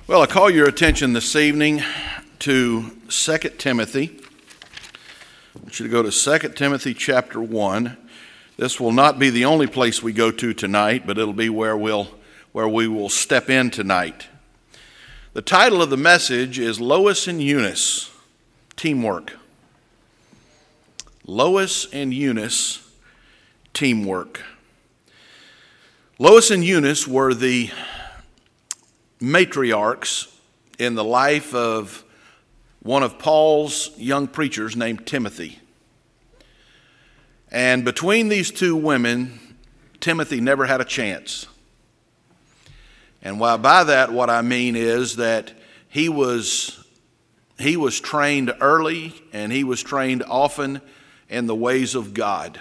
Well, I call your attention this evening to 2 Timothy. I want you to go to 2 Timothy chapter 1. This will not be the only place we go to tonight, but it'll be where we will step in tonight. The title of the message is Lois and Eunice, Teamwork. Lois and Eunice, Teamwork. Lois and Eunice were the matriarchs in the life of one of Paul's young preachers named Timothy. And between these two women, Timothy never had a chance. And by that, what I mean is that he was trained early and he was trained often in the ways of God.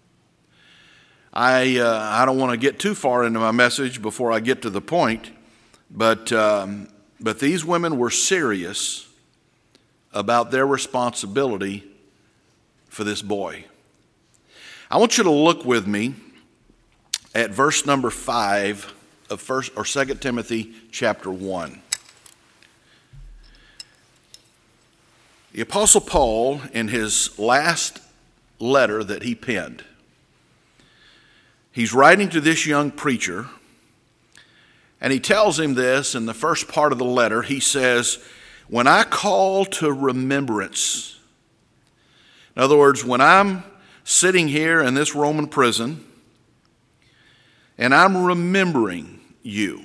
I don't want to get too far into my message before I get to the point, but these women were serious about their responsibility for this boy. I want you to look with me at verse number 5 of 2 Timothy chapter 1. The Apostle Paul, in his last letter that he penned, he's writing to this young preacher, and he tells him this in the first part of the letter. He says, when I call to remembrance, in other words, when I'm sitting here in this Roman prison and I'm remembering you,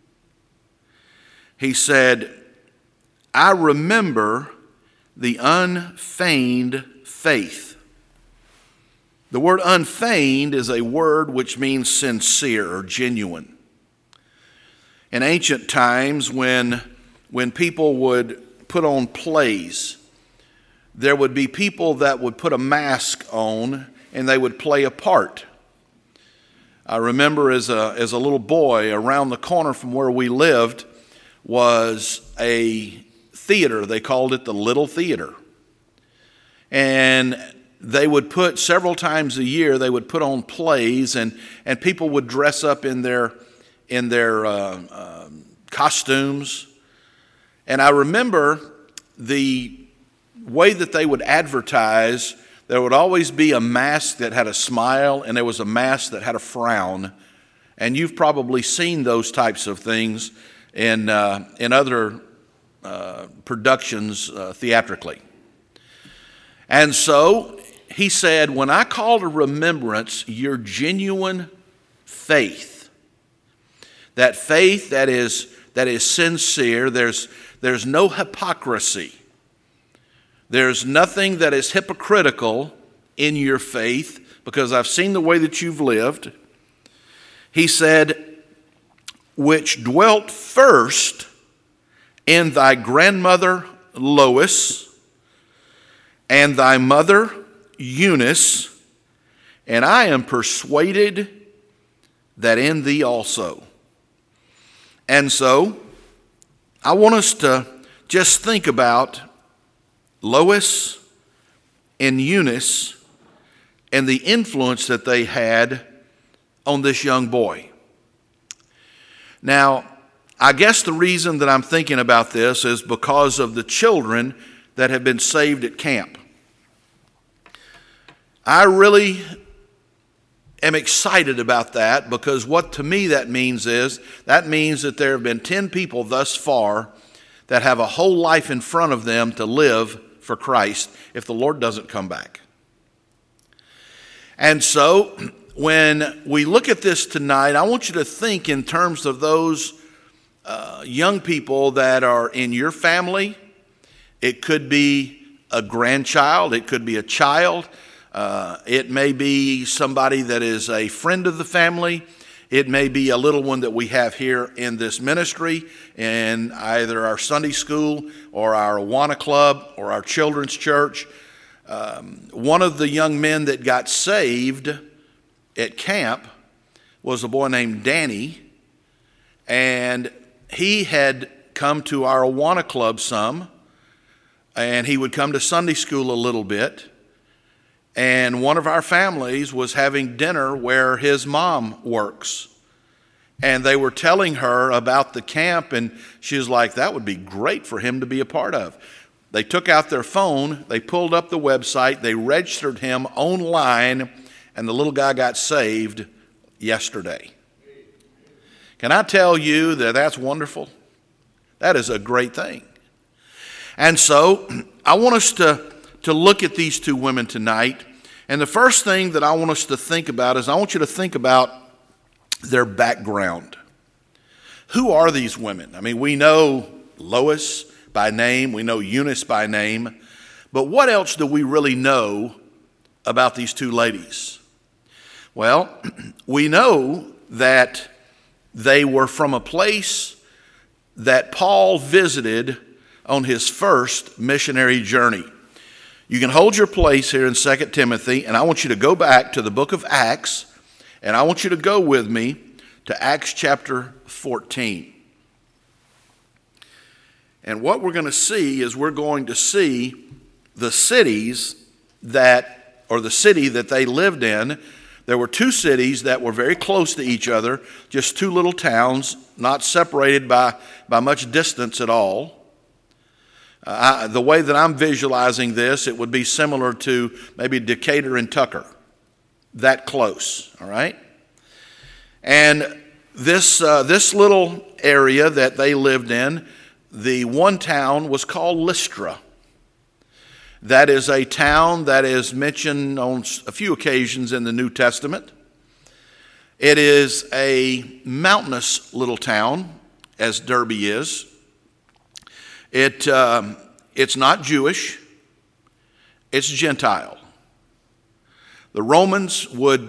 he said, I remember the unfeigned faith. The word unfeigned is a word which means sincere or genuine. In ancient times, when people would put on plays, there would be people that would put a mask on and they would play a part. I remember as a little boy, around the corner from where we lived was a theater. They called it the Little Theater. And they would put, several times a year, they would put on plays, and people would dress up in their costumes. And I remember the way that they would advertise. There would always be a mask that had a smile, and there was a mask that had a frown. And you've probably seen those types of things in other productions theatrically. And so he said, when I call to remembrance your genuine faith, that faith that is sincere, there's no hypocrisy. There's nothing that is hypocritical in your faith, because I've seen the way that you've lived. He said, which dwelt first in thy grandmother Lois and thy mother Eunice, and I am persuaded that in thee also. And so I want us to just think about Lois and Eunice and the influence that they had on this young boy. Now, I guess the reason that I'm thinking about this is because of the children that have been saved at camp. I really am excited about that, because what to me that means that there have been 10 people thus far that have a whole life in front of them to live for Christ if the Lord doesn't come back. And so when we look at this tonight, I want you to think in terms of those young people that are in your family. It could be a grandchild, it could be a child, it may be somebody that is a friend of the family. It may be a little one that we have here in this ministry, in either our Sunday school or our Awana Club or our children's church. One of the young men that got saved at camp was a boy named Danny, and he had come to our Awana Club some, and he would come to Sunday school a little bit. And one of our families was having dinner where his mom works. And they were telling her about the camp, and she was like, that would be great for him to be a part of. They took out their phone, they pulled up the website, they registered him online, and the little guy got saved yesterday. Can I tell you that that's wonderful? That is a great thing. And so I want us to look at these two women tonight. And the first thing that I want us to think about is I want you to think about their background. Who are these women? I mean, we know Lois by name, we know Eunice by name, but what else do we really know about these two ladies? Well, we know that they were from a place that Paul visited on his first missionary journey. You can hold your place here in 2 Timothy, and I want you to go back to the book of Acts, and I want you to go with me to Acts chapter 14. And what we're going to see is we're going to see the cities that, or the city that they lived in. There were two cities that were very close to each other, just two little towns, not separated by much distance at all. The way that I'm visualizing this, it would be similar to maybe Decatur and Tucker, that close, all right? And this little area that they lived in, the one town was called Lystra. That is a town that is mentioned on a few occasions in the New Testament. It is a mountainous little town, as Derbe is. It's not Jewish, it's Gentile. The Romans would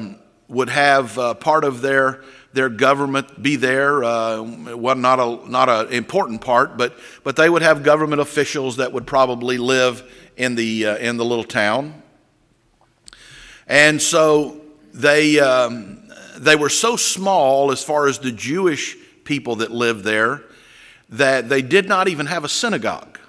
have part of their government be there. Well, not an important part, but they would have government officials that would probably live in the little town. And so they were so small as far as the Jewish people that lived there that they did not even have a synagogue.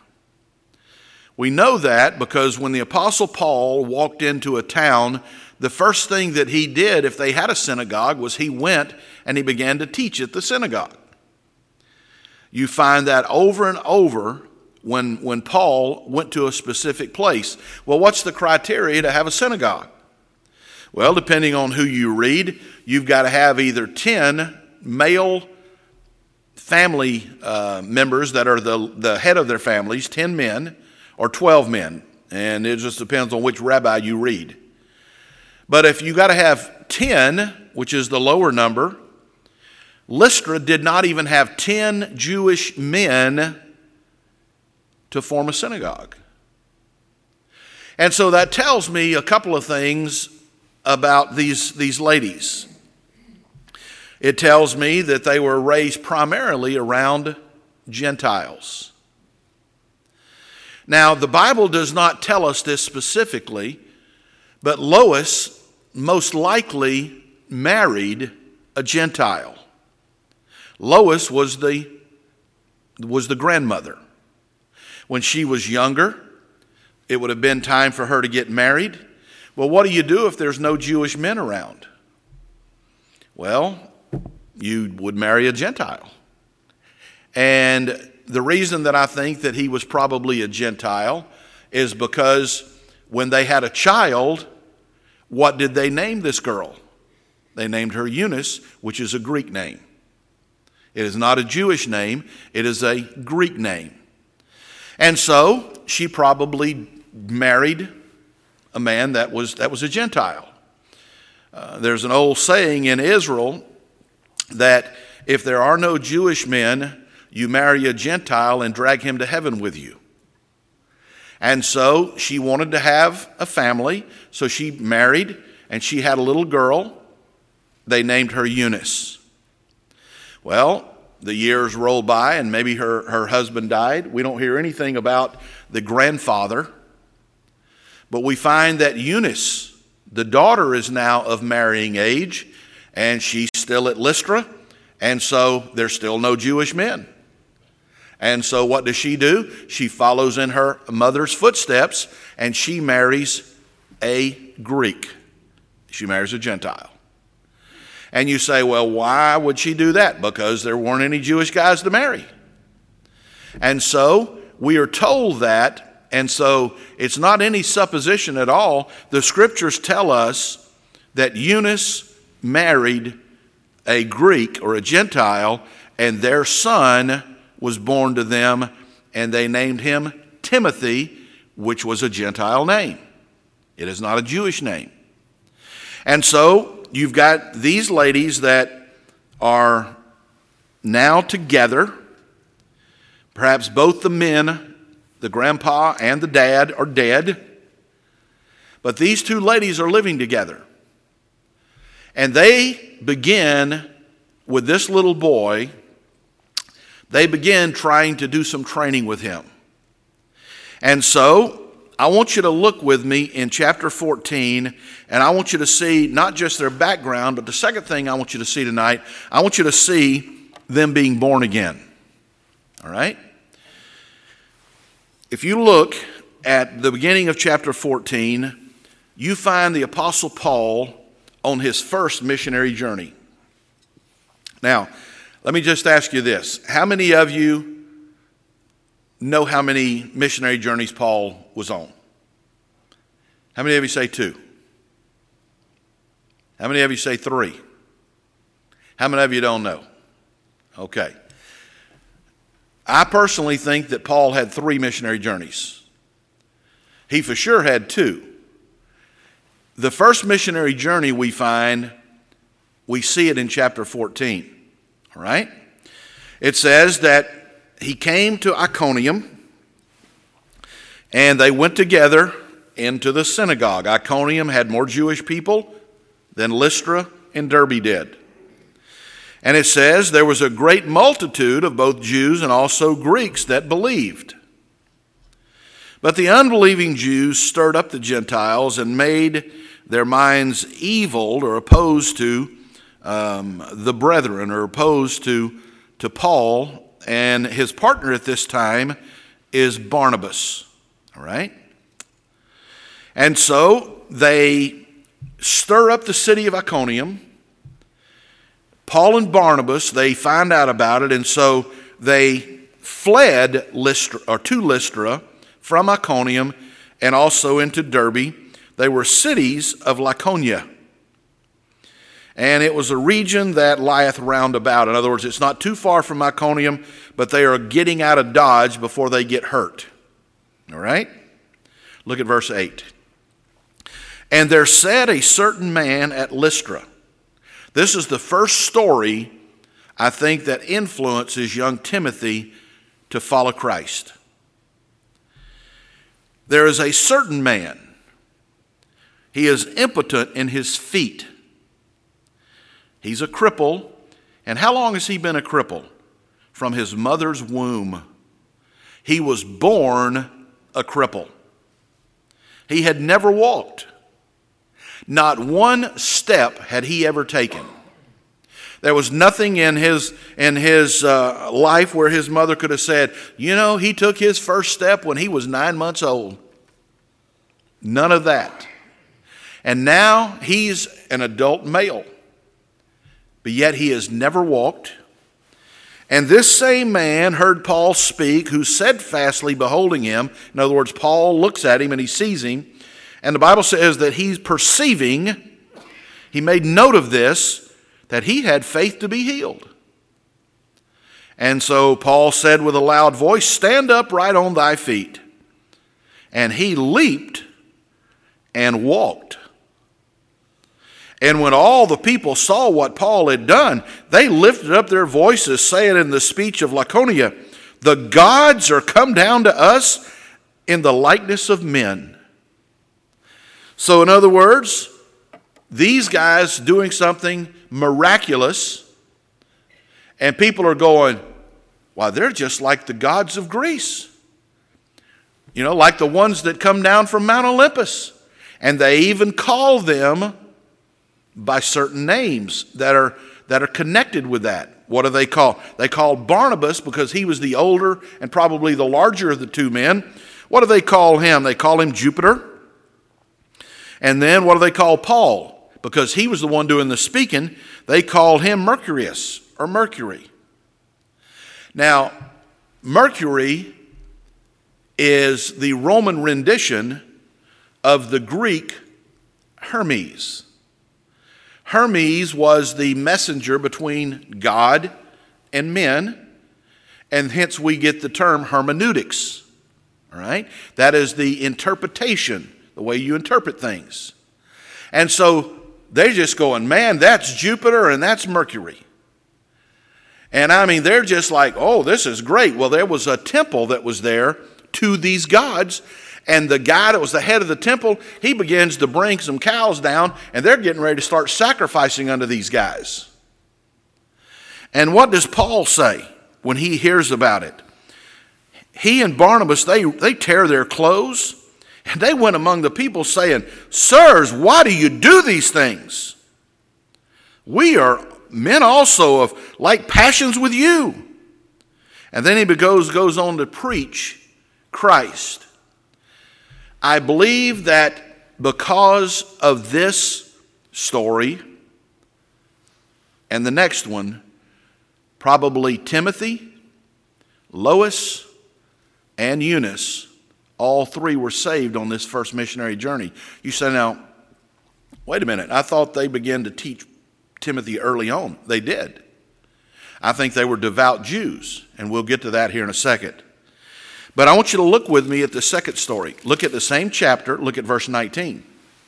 We know that because when the Apostle Paul walked into a town, the first thing that he did, if they had a synagogue, was he went and he began to teach at the synagogue. You find that over and over when Paul went to a specific place. Well, what's the criteria to have a synagogue? Well, depending on who you read, you've got to have either 10 male family members that are the head of their families, 10 men, or 12 men. And it just depends on which rabbi you read. But if you got to have 10, which is the lower number, Lystra did not even have 10 Jewish men to form a synagogue. And so that tells me a couple of things about these ladies. It tells me that they were raised primarily around Gentiles. Now, the Bible does not tell us this specifically, but Lois most likely married a Gentile. Lois was the grandmother. When she was younger, it would have been time for her to get married. Well, what do you do if there's no Jewish men around? Well, you would marry a Gentile. And the reason that I think that he was probably a Gentile is because when they had a child, what did they name this girl? They named her Eunice, which is a Greek name. It is not a Jewish name, it is a Greek name. And so she probably married a man that was a Gentile. There's an old saying in Israel that if there are no Jewish men, you marry a Gentile and drag him to heaven with you. And so she wanted to have a family, so she married, and she had a little girl. They named her Eunice. Well, the years rolled by, and maybe her husband died. We don't hear anything about the grandfather. But we find that Eunice, the daughter, is now of marrying age, and she's still at Lystra, and so there's still no Jewish men. And so what does she do? She follows in her mother's footsteps, and she marries a Greek. She marries a Gentile. And you say, well, why would she do that? Because there weren't any Jewish guys to marry. And so we are told that, and so it's not any supposition at all. The scriptures tell us that Eunice married a Greek or a Gentile, and their son was born to them, and they named him Timothy, which was a Gentile name. It is not a Jewish name. And so you've got these ladies that are now together. Perhaps both the men, the grandpa and the dad, are dead. But these two ladies are living together. And they begin with this little boy. They begin trying to do some training with him. And so I want you to look with me in chapter 14, and I want you to see not just their background, but the second thing I want you to see tonight, I want you to see them being born again. All right? If you look at the beginning of chapter 14, you find the Apostle Paul on his first missionary journey. Now, let me just ask you this. How many of you know how many missionary journeys Paul was on? How many of you say 2? How many of you say 3? How many of you don't know? Okay. I personally think that Paul had 3 missionary journeys. He for sure had 2. The first missionary journey we find, we see it in chapter 14. All right? It says that he came to Iconium, and they went together into the synagogue. Iconium had more Jewish people than Lystra and Derbe did. And it says there was a great multitude of both Jews and also Greeks that believed. But the unbelieving Jews stirred up the Gentiles and made their minds evil or opposed to the brethren, or opposed to Paul. And his partner at this time is Barnabas. All right? And so they stir up the city of Iconium. Paul and Barnabas, they find out about it, and so they fled to Lystra from Iconium and also into Derbe. They were cities of Lycaonia. And it was a region that lieth round about. In other words, it's not too far from Iconium, but they are getting out of Dodge before they get hurt. All right? Look at verse 8. And there sat a certain man at Lystra. This is the first story, I think, that influences young Timothy to follow Christ. There is a certain man. He is impotent in his feet. He's a cripple. And how long has he been a cripple? From his mother's womb. He was born a cripple. He had never walked. Not one step had he ever taken. There was nothing in his life where his mother could have said, you know, he took his first step when he was 9 months old. None of that. And now he's an adult male. But yet he has never walked. And this same man heard Paul speak, who steadfastly beholding him. In other words, Paul looks at him and he sees him. And the Bible says that he's perceiving, he made note of this, that he had faith to be healed. And so Paul said with a loud voice, stand up right on thy feet. And he leaped and walked. And when all the people saw what Paul had done, they lifted up their voices, saying in the speech of Lycaonia, the gods are come down to us in the likeness of men. So in other words, these guys doing something miraculous, and people are going, wow, they're just like the gods of Greece. You know, like the ones that come down from Mount Olympus. And they even call them by certain names that are connected with that. What do they call? They call Barnabas, because he was the older and probably the larger of the two men. What do they call him? They call him Jupiter. And then what do they call Paul? because he was the one doing the speaking, they called him Mercurius, or Mercury. Now, Mercury is the Roman rendition of the Greek Hermes. Hermes was the messenger between God and men, and hence we get the term hermeneutics. All right? That is the interpretation, the way you interpret things. And so they're just going, man, that's Jupiter and that's Mercury. And I mean, they're just like, oh, this is great. Well, there was a temple that was there to these gods, and the guy that was the head of the temple, he begins to bring some cows down, and they're getting ready to start sacrificing unto these guys. And what does Paul say when he hears about it? He and Barnabas, they tear their clothes, and they went among the people saying, sirs, why do you do these things? We are men also of like passions with you. And then he goes on to preach Christ. I believe that because of this story and the next one, probably Timothy, Lois, and Eunice, all three were saved on this first missionary journey. You say, now, wait a minute, I thought they began to teach Timothy early on. They did. I think they were devout Jews, and we'll get to that here in a second. But I want you to look with me at the second story. Look at the same chapter, look at verse 19.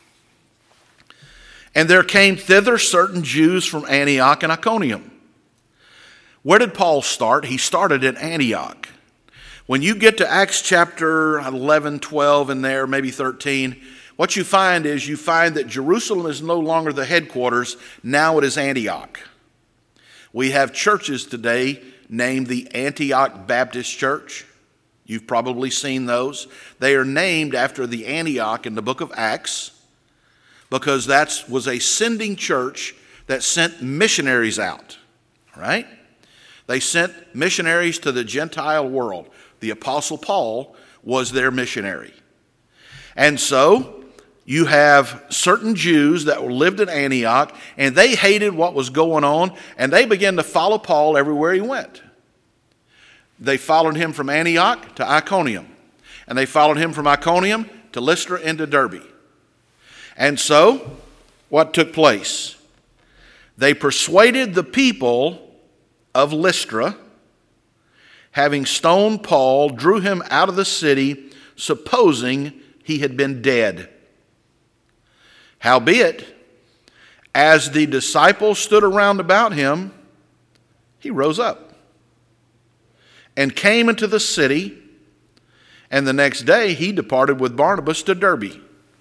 And there came thither certain Jews from Antioch and Iconium. Where did Paul start? He started at Antioch. When you get to Acts chapter 11, 12 in there, maybe 13, what you find is you find that Jerusalem is no longer the headquarters. Now it is Antioch. We have churches today named the Antioch Baptist Church. You've probably seen those. They are named after the Antioch in the book of Acts because that was a sending church that sent missionaries out. Right? They sent missionaries to the Gentile world. The Apostle Paul was their missionary. And so you have certain Jews that lived in Antioch, and they hated what was going on, and they began to follow Paul everywhere he went. They followed him from Antioch to Iconium, and they followed him from Iconium to Lystra and to Derbe. And so, what took place? They persuaded the people of Lystra, having stoned Paul, drew him out of the city, supposing he had been dead. Howbeit, as the disciples stood around about him, he rose up and came into the city, and the next day he departed with Barnabas to Derbe.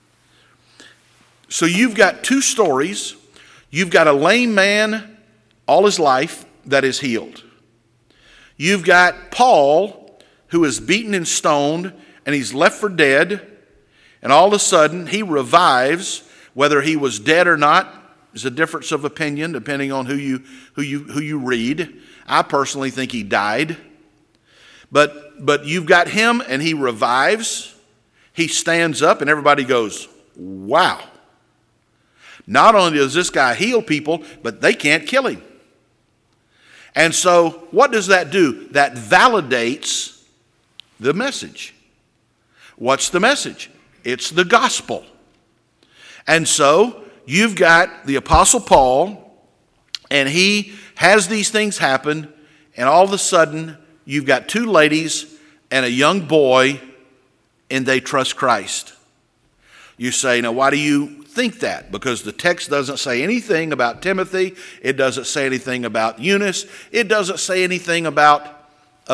So you've got two stories. You've got a lame man all his life that is healed. You've got Paul, who is beaten and stoned, and he's left for dead, and all of a sudden he revives. Whether he was dead or not is a difference of opinion depending on who you read. I personally think he died. But you've got him, and he revives. He stands up, and everybody goes, wow. Not only does this guy heal people, but they can't kill him. And so what does that do? That validates the message. What's the message? It's the gospel. And so you've got the Apostle Paul, and he has these things happen, and all of a sudden you've got two ladies and a young boy, and they trust Christ. You say, now why do you think that? Because the text doesn't say anything about Timothy. It doesn't say anything about Eunice. It doesn't say anything about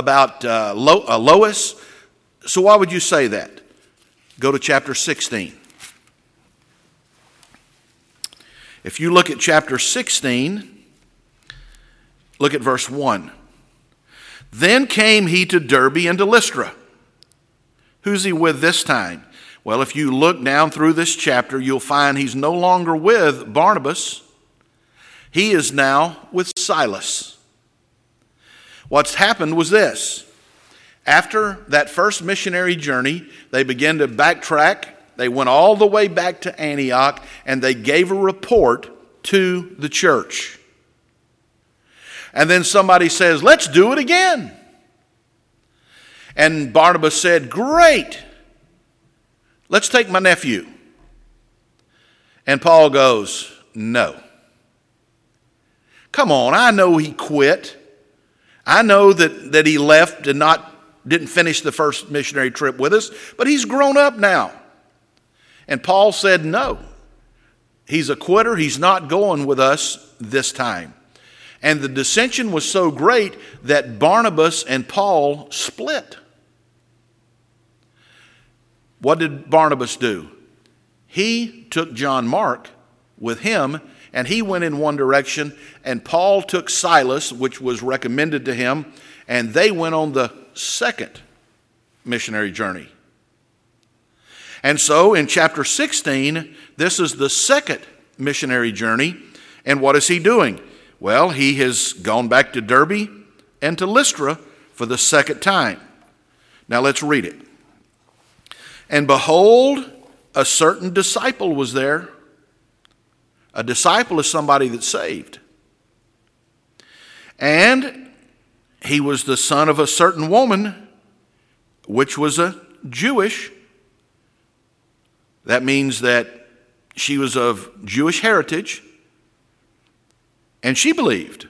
Lois. So why would you say that? Go to chapter 16. If you look at chapter 16, look at verse 1. Then came he to Derbe and to Lystra. Who's he with this time? Well, if you look down through this chapter, you'll find he's no longer with Barnabas. He is now with Silas. What's happened was this. After that first missionary journey, they began to backtrack They went all the way back to Antioch, and they gave a report to the church. And then somebody says, let's do it again. And Barnabas said, great. Let's take my nephew. And Paul goes, no. Come on, I know he quit. I know that he left and didn't finish the first missionary trip with us, but he's grown up now. And Paul said, no. He's a quitter. He's not going with us this time. And the dissension was so great that Barnabas and Paul split. What did Barnabas do? He took John Mark with him, and he went in one direction, and Paul took Silas, which was recommended to him, and they went on the second missionary journey. And so in chapter 16, this is the second missionary journey, and what is he doing? Well, he has gone back to Derbe and to Lystra for the second time. Now let's read it. And behold, a certain disciple was there. A disciple is somebody that's saved. And he was the son of a certain woman, which was a Jewish. That means that she was of Jewish heritage. And she believed.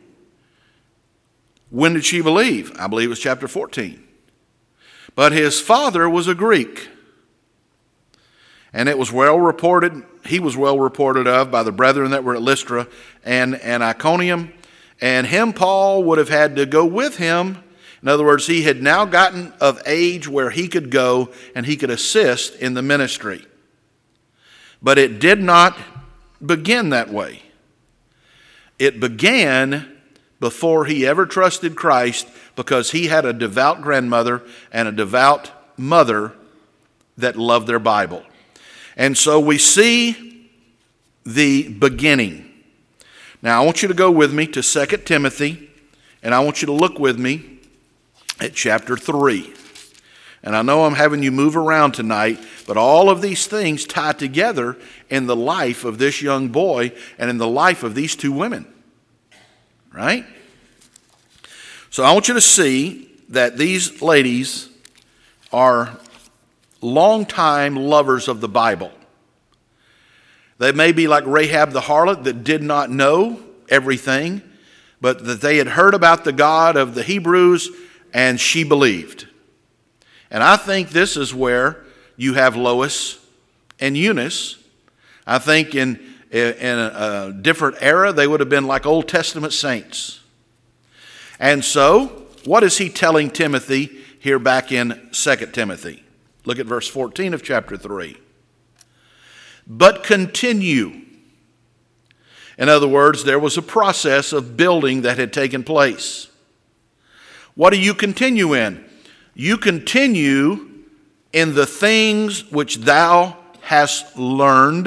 When did she believe? I believe it was chapter 14. But his father was a Greek. And it was well reported, he was well reported of by the brethren that were at Lystra and Iconium. And him, Paul, would have had to go with him. In other words, he had now gotten of age where he could go and he could assist in the ministry. But it did not begin that way. It began before he ever trusted Christ, because he had a devout grandmother and a devout mother that loved their Bible. And so we see the beginning. Now I want you to go with me to 2 Timothy, and I want you to look with me at chapter 3. And I know I'm having you move around tonight, but all of these things tie together in the life of this young boy and in the life of these two women. Right? So I want you to see that these ladies are longtime lovers of the Bible. They may be like Rahab the harlot that did not know everything, but that they had heard about the God of the Hebrews, and she believed. And I think this is where you have Lois and Eunice. I think in a different era, they would have been like Old Testament saints. And so, what is he telling Timothy here back in 2 Timothy? Look at verse 14 of chapter 3. But continue. In other words, there was a process of building that had taken place. What do you continue in? You continue in the things which thou hast learned.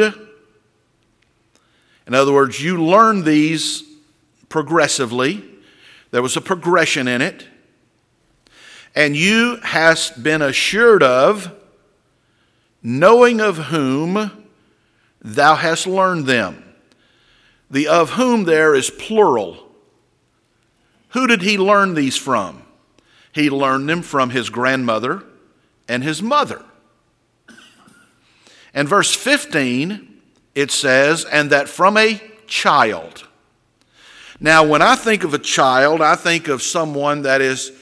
In other words, you learn these progressively. There was a progression in it. And you hast been assured of, knowing of whom thou hast learned them. The of whom there is plural. Who did he learn these from? He learned them from his grandmother and his mother. And verse 15, it says, and that from a child. Now, when I think of a child, I think of someone that is,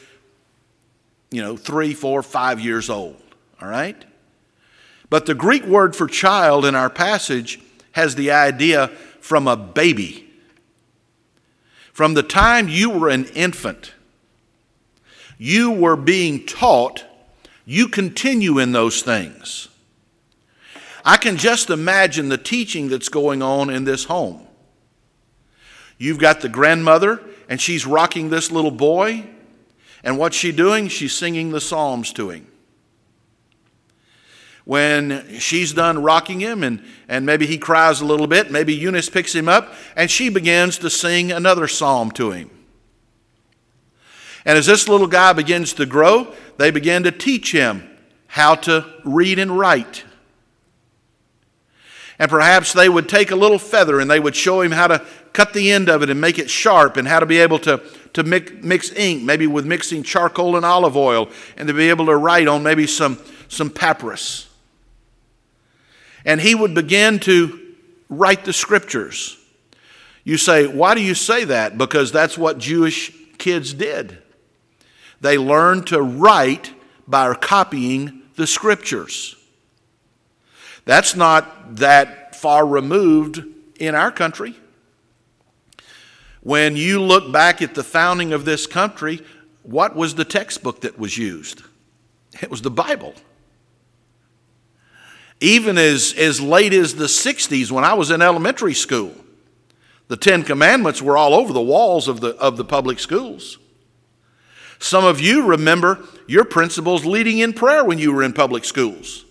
3, 4, 5 years old. All right? But the Greek word for child in our passage has the idea from a baby. From the time you were an infant, you were being taught, you continue in those things. I can just imagine the teaching that's going on in this home. You've got the grandmother, and she's rocking this little boy, and what's she doing? She's singing the Psalms to him. When she's done rocking him, and maybe he cries a little bit, maybe Eunice picks him up, and she begins to sing another psalm to him. And as this little guy begins to grow, they begin to teach him how to read and write. And perhaps they would take a little feather and they would show him how to cut the end of it and make it sharp, and how to be able to mix ink, maybe with mixing charcoal and olive oil, and to be able to write on maybe some papyrus. And he would begin to write the scriptures. You say, why do you say that? Because that's what Jewish kids did. They learned to write by copying the scriptures. That's not that far removed in our country. When you look back at the founding of this country, what was the textbook that was used? It was the Bible. Even as late as the 60s, when I was in elementary school, the Ten Commandments were all over the walls of the public schools. Some of you remember your principals leading in prayer when you were in public schools.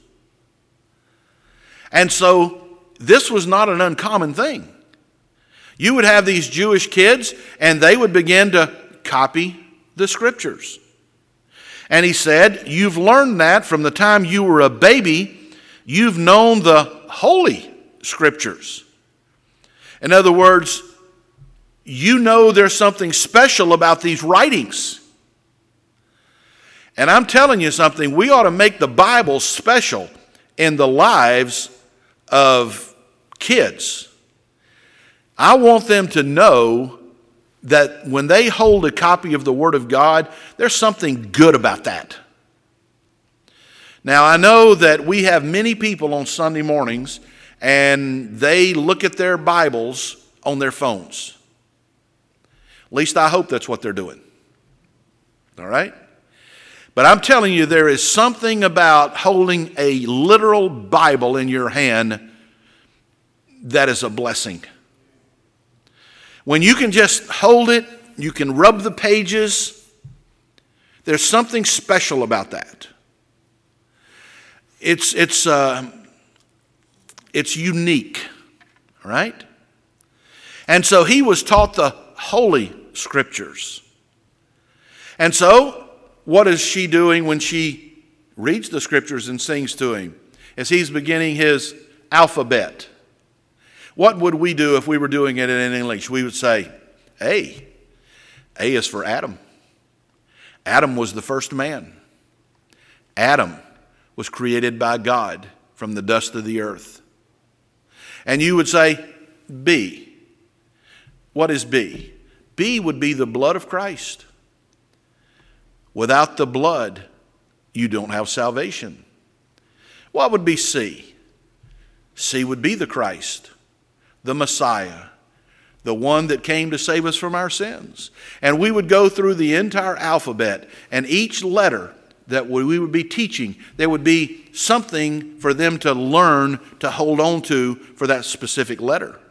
And so this was not an uncommon thing. You would have these Jewish kids, and they would begin to copy the scriptures. And he said, you've learned that from the time you were a baby. You've known the holy scriptures. In other words, you know there's something special about these writings. And I'm telling you something, we ought to make the Bible special in the lives of kids. I want them to know that when they hold a copy of the Word of God, there's something good about that. Now, I know that we have many people on Sunday mornings, and they look at their Bibles on their phones. At least I hope that's what they're doing. All right? But I'm telling you, there is something about holding a literal Bible in your hand that is a blessing. When you can just hold it, you can rub the pages, there's something special about that. It's unique, right? And so he was taught the Holy Scriptures. And so, what is she doing when she reads the Scriptures and sings to him? As he's beginning his alphabet. What would we do if we were doing it in English? We would say, A. A is for Adam. Adam was the first man. Adam was created by God from the dust of the earth. And you would say, B. What is B? B would be the blood of Christ. Without the blood, you don't have salvation. What would be C? C would be the Christ, the Messiah, the one that came to save us from our sins. And we would go through the entire alphabet, and each letter that we would be teaching, there would be something for them to learn to hold on to for that specific letter.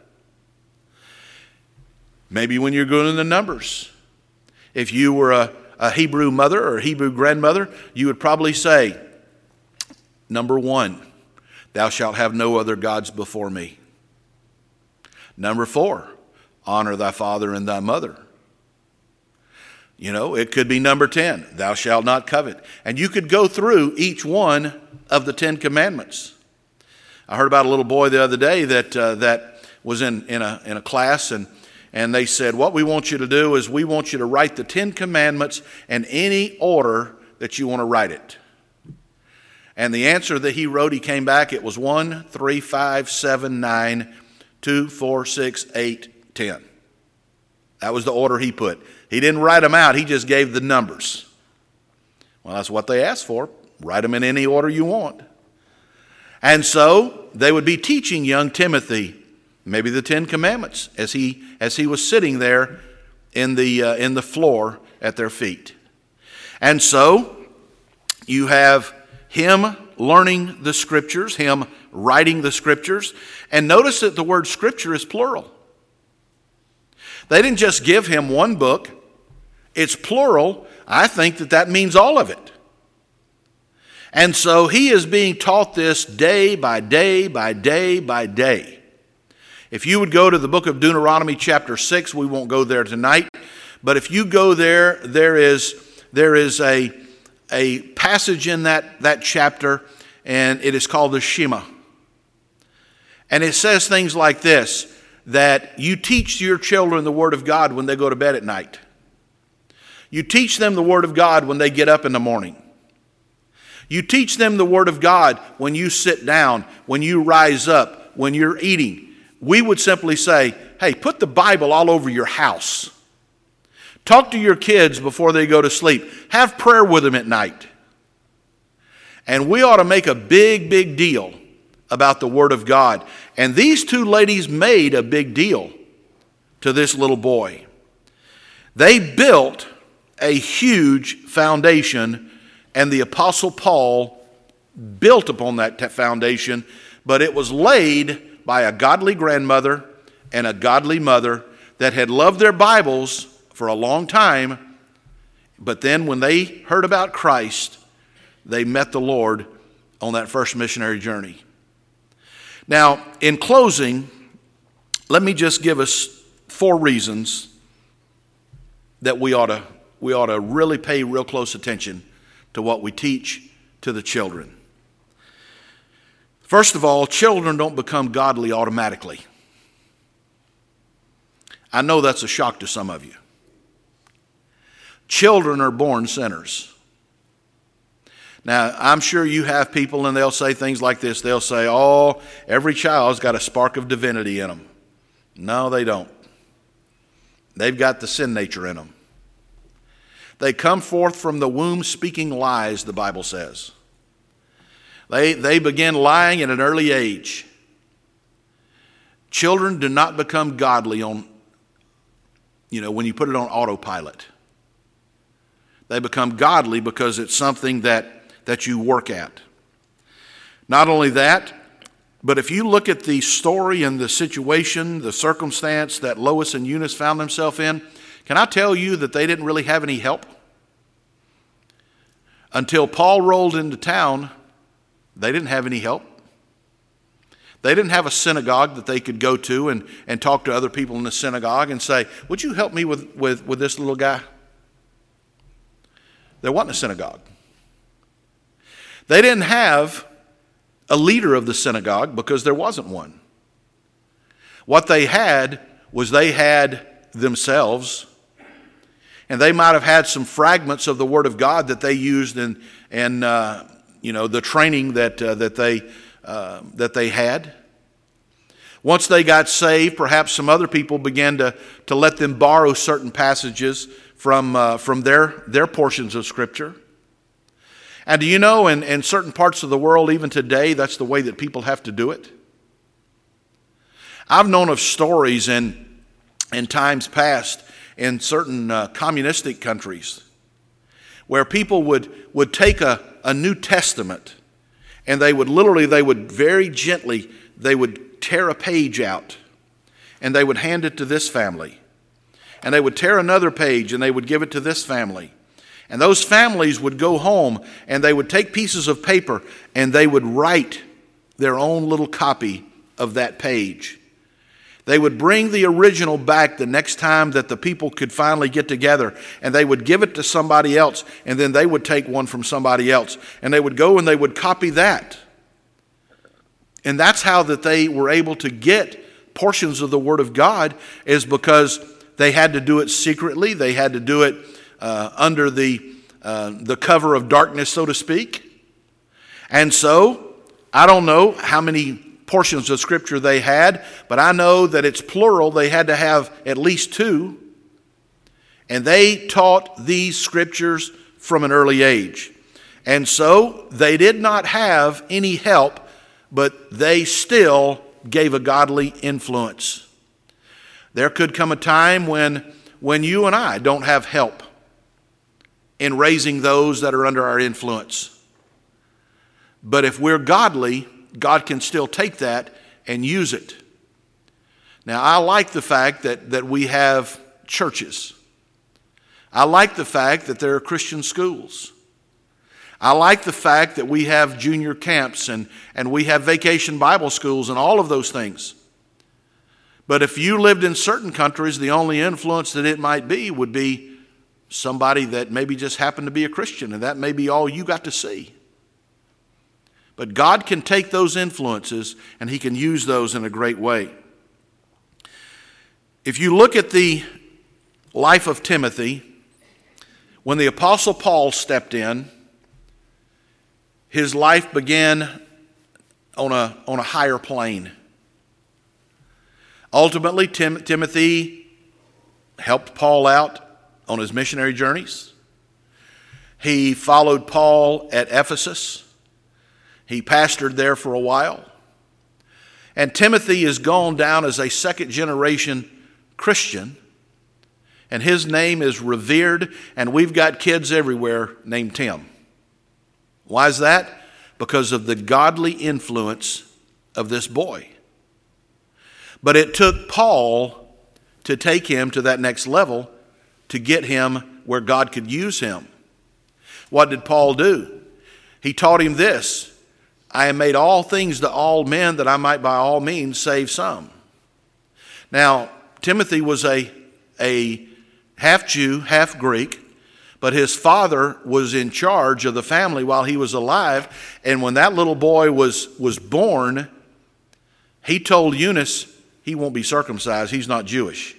Maybe when you're going in the numbers, if you were a Hebrew mother or a Hebrew grandmother, you would probably say, number 1, thou shalt have no other gods before me. Number 4, honor thy father and thy mother. You know, it could be number 10, thou shalt not covet. And you could go through each one of the 10 commandments. I heard about a little boy the other day that was in a class, and they said, what we want you to do is we want you to write the 10 commandments in any order that you want to write it. And the answer that he wrote, he came back, it was 1, 3, 5, 7, 9, 2, 4, 6, 8, 10. That was the order he put. He didn't write them out, he just gave the numbers. Well, that's what they asked for. Write them in any order you want. And so they would be teaching young Timothy maybe the 10 Commandments as he was sitting there in the floor at their feet. And so you have him learning the Scriptures, him writing the Scriptures. And notice that the word Scripture is plural. They didn't just give him one book. It's plural. I think that means all of it. And so he is being taught this day by day by day by day. If you would go to the book of Deuteronomy chapter 6, we won't go there tonight, but if you go there, there is a passage in that chapter, and it is called the Shema. And it says things like this, that you teach your children the Word of God when they go to bed at night. You teach them the Word of God when they get up in the morning. You teach them the Word of God when you sit down, when you rise up, when you're eating. We would simply say, hey, put the Bible all over your house. Talk to your kids before they go to sleep. Have prayer with them at night. And we ought to make a big, big deal about the Word of God. And these two ladies made a big deal to this little boy. They built a huge foundation, and the Apostle Paul built upon that foundation, but it was laid by a godly grandmother and a godly mother that had loved their Bibles for a long time, but then when they heard about Christ, they met the Lord on that first missionary journey. Now, in closing, let me just give us 4 reasons that we ought to really pay real close attention to what we teach to the children. First of all, children don't become godly automatically. I know that's a shock to some of you. Children are born sinners. Now, I'm sure you have people and they'll say things like this. They'll say, oh, every child's got a spark of divinity in them. No, they don't. They've got the sin nature in them. They come forth from the womb speaking lies, the Bible says. They begin lying at an early age. Children do not become godly when you put it on autopilot. They become godly because it's something that you work at. Not only that, but if you look at the story and the situation, the circumstance that Lois and Eunice found themselves in, can I tell you that they didn't really have any help? Until Paul rolled into town, they didn't have any help. They didn't have a synagogue that they could go to and talk to other people in the synagogue and say, would you help me with this little guy? There wasn't a synagogue. They didn't have a leader of the synagogue because there wasn't one. What they had was they had themselves, and they might have had some fragments of the Word of God that they used in the training that they had. Once they got saved, perhaps some other people began to let them borrow certain passages from their portions of Scripture. And do you know, in certain parts of the world, even today, that's the way that people have to do it? I've known of stories in times past in certain communistic countries where people would take a New Testament and they would very gently, they would tear a page out and they would hand it to this family. And they would tear another page and they would give it to this family. And those families would go home and they would take pieces of paper and they would write their own little copy of that page. They would bring the original back the next time that the people could finally get together, and they would give it to somebody else, and then they would take one from somebody else, and they would go and they would copy that. And that's how that they were able to get portions of the Word of God, is because they had to do it secretly. They had to do it under the cover of darkness, so to speak. And so, I don't know how many portions of Scripture they had, but I know that it's plural. They had to have at least 2. And they taught these Scriptures from an early age. And so, they did not have any help, but they still gave a godly influence. There could come a time when you and I don't have help in raising those that are under our influence. But if we're godly, God can still take that and use it. Now, I like the fact that we have churches. I like the fact that there are Christian schools. I like the fact that we have junior camps and we have vacation Bible schools and all of those things. But if you lived in certain countries, the only influence that it might be would be somebody that maybe just happened to be a Christian, and that may be all you got to see. But God can take those influences and he can use those in a great way. If you look at the life of Timothy, when the Apostle Paul stepped in, his life began on a higher plane. Ultimately, Timothy helped Paul out on his missionary journeys. He followed Paul at Ephesus. He pastored there for a while. And Timothy is gone down as a second-generation Christian, and his name is revered, and we've got kids everywhere named Tim. Why is that? Because of the godly influence of this boy. But it took Paul to take him to that next level to get him where God could use him. What did Paul do? He taught him this: I am made all things to all men, that I might by all means save some. Now, Timothy was a half Jew, half Greek, but his father was in charge of the family while he was alive. And when that little boy was born, he told Eunice he won't be circumcised, he's not Jewish.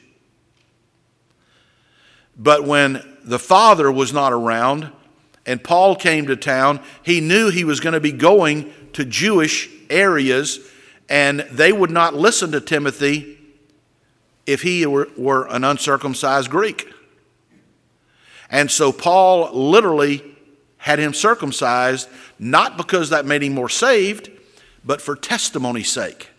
But when the father was not around and Paul came to town, he knew he was going to be going to Jewish areas, and they would not listen to Timothy if he were an uncircumcised Greek. And so Paul literally had him circumcised, not because that made him more saved, but for testimony's sake.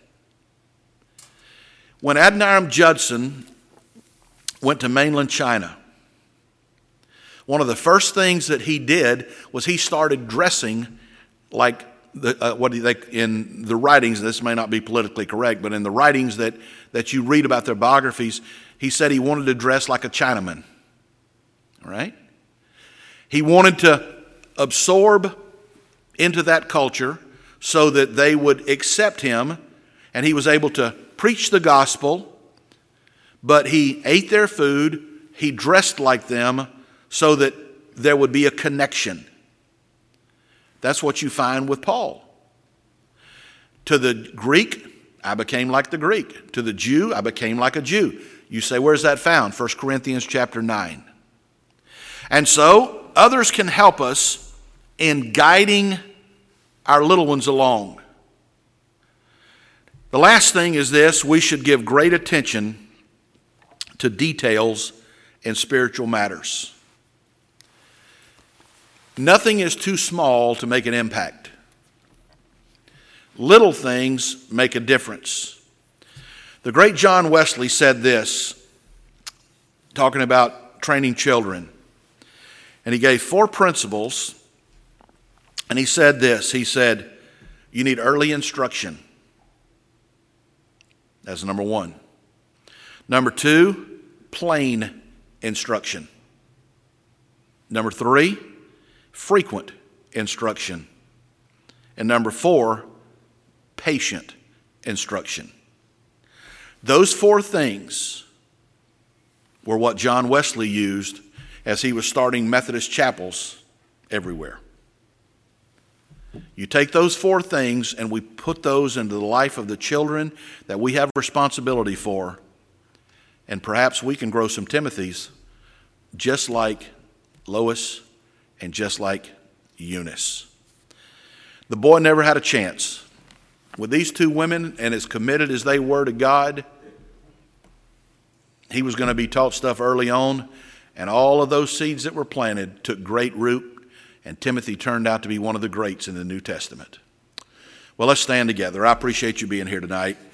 When Adoniram Judson went to mainland China, one of the first things that he did was he started dressing like in the writings, this may not be politically correct, but in the writings that you read about their biographies, he said he wanted to dress like a Chinaman. All right? He wanted to absorb into that culture so that they would accept him, and he was able to preach the gospel, but he ate their food, he dressed like them so that there would be a connection. That's what you find with Paul. To the Greek, I became like the Greek. To the Jew, I became like a Jew. You say, where's that found? 1 Corinthians chapter 9. And so, others can help us in guiding our little ones along. The last thing is this: we should give great attention to details in spiritual matters. Nothing is too small to make an impact. Little things make a difference. The great John Wesley said this, talking about training children. And he gave 4 principles. And he said this. He said, you need early instruction. That's number 1. Number 2, plain instruction. Number 3, frequent instruction. And number 4, patient instruction. Those 4 things were what John Wesley used as he was starting Methodist chapels everywhere. You take those 4 things and we put those into the life of the children that we have responsibility for, and perhaps we can grow some Timothys just like Lois and just like Eunice. The boy never had a chance. With these 2 women, and as committed as they were to God, he was going to be taught stuff early on, and all of those seeds that were planted took great root, and Timothy turned out to be one of the greats in the New Testament. Well, let's stand together. I appreciate you being here tonight.